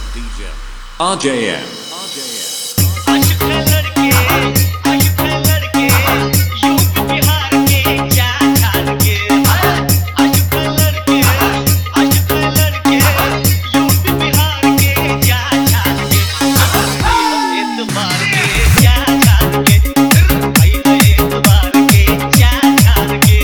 DJ RJM आशिक है लड़के यूपी बिहार के चार चार के आशिक है लड़के यूपी बिहार के चार चार के एतबार के चार चार के भाई एतबार के चार चार के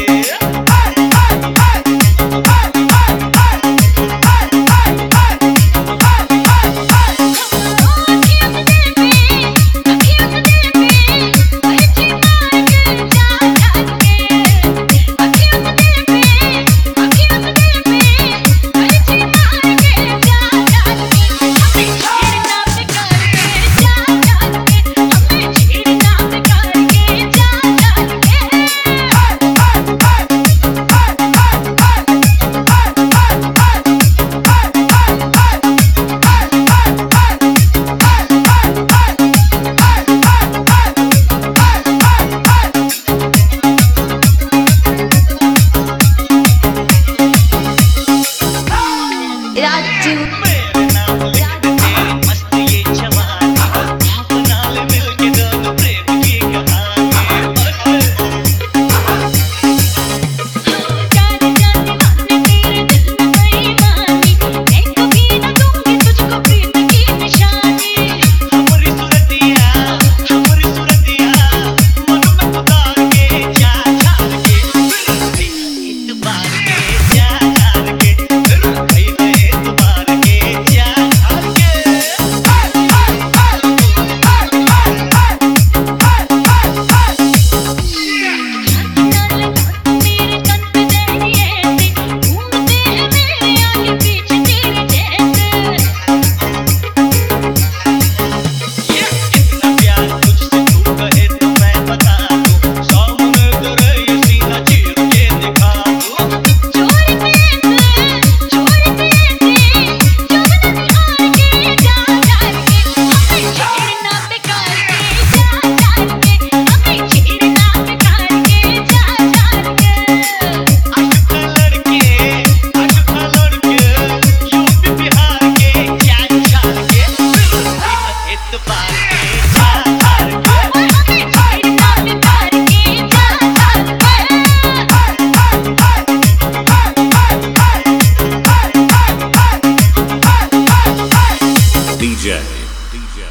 DJ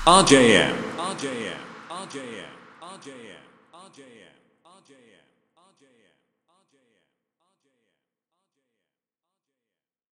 RJM RJM RJM RJM RJM RJM RJM